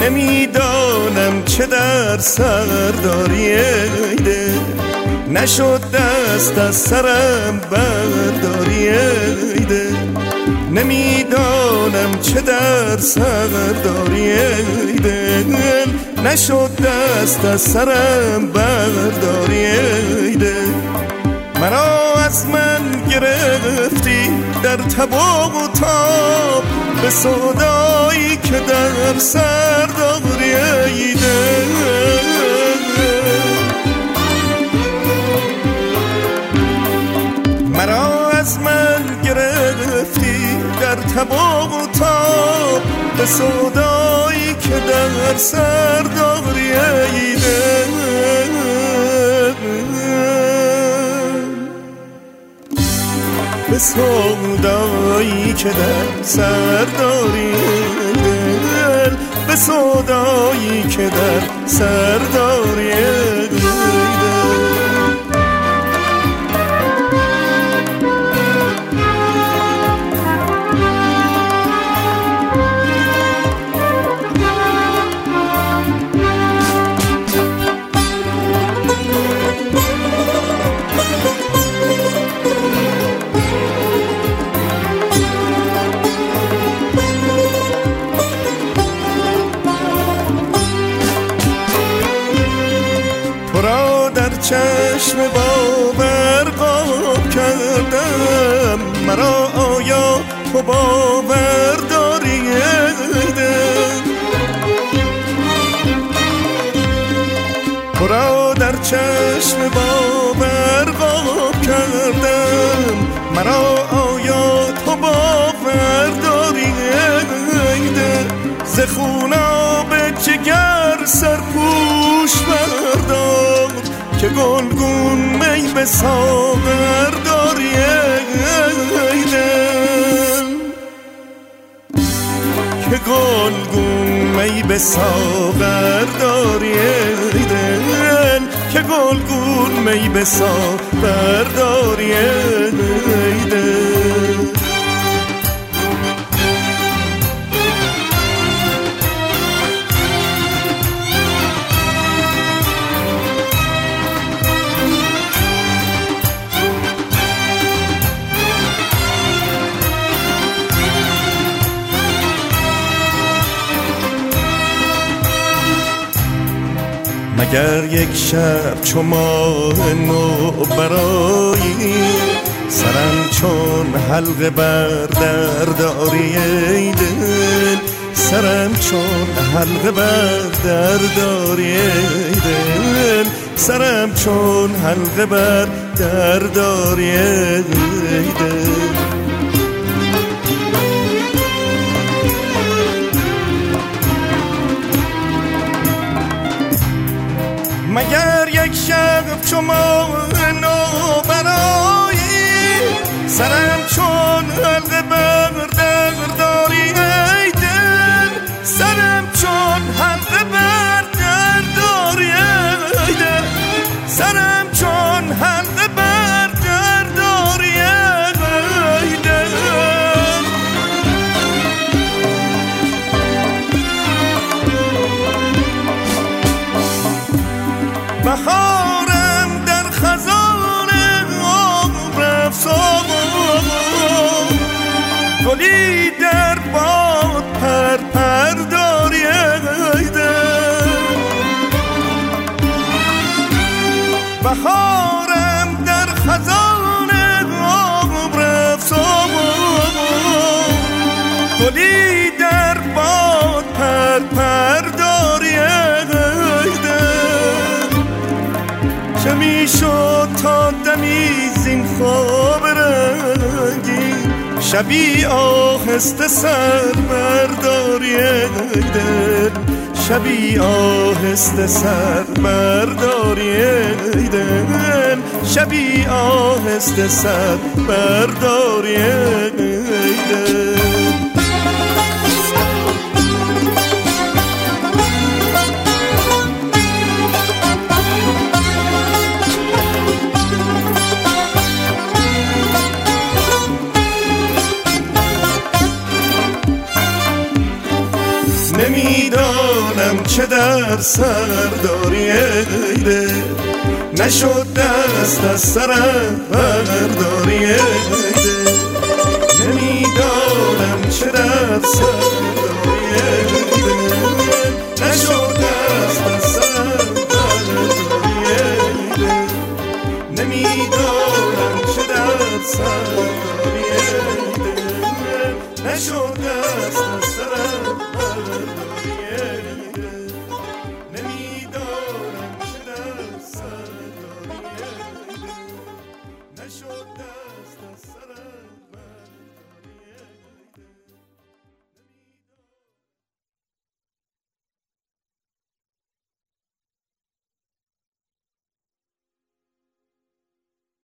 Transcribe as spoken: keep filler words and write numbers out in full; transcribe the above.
نمیدانم چه در سر داری ای دل، نشد دست از سرم برداری ای دل. نمیدانم چه در سر داری ای دل، نشد دست از سرم برداری ای دل. مرا از من گرفتی در تب و تاب، به سودایی که در سر داری ای دل. مرا از من گرفتی در تب و تاب، به سودایی که در سر داری ای دل. به سودایی که در سر داری دل، به سودایی که در سر داری دل. چشم باور قاب کردم، مرا آیا تو باور داری ای دل؟ تو را در چشم باور قاب کردم، مرا آیا تو باور داری ای دل؟ ز خوناب جگر سرپوش بردار، که گلگون می به ساغر داری ای دل. که گلگون می به ساغر داری ای دل، که گلگون می به ساغر داری ای دل. مگر یک شب چو ماه نو برایی، سرم چون حلقه بر در داری ای دل. سرم چون حلقه بر در داری ای دل، سرم چون حلقه بر در داری ای دل. مگر یک شب چو ماه نو برایی، سرم چون حلقه بر در داری ای دل. سرم چون حلقه بر در داری ای دل، سرم چون حلقه بر در داری ای دل. بهارم در خزان عمر افسان، گلی در باد پر پر داری ای دل. بهارم در خزان عمر افسان، گلی در باد پر پر داری ای دل. چه میشد تا دمی زین خواب رنگی، شبی آهسته سر برداری ای دل. شبی آهسته سر برداری ای دل، شبی آهسته سر برداری ای دل. نمیدانم چه در سر داری ای دل، نشد دست از سرم برداری ای دل. نمیدانم چه در سر داری ای دل، نشد دست از سرم برداری ای دل. نمیدانم چه در سر داری ای دل، نشد دست از سرم برداری ای دل.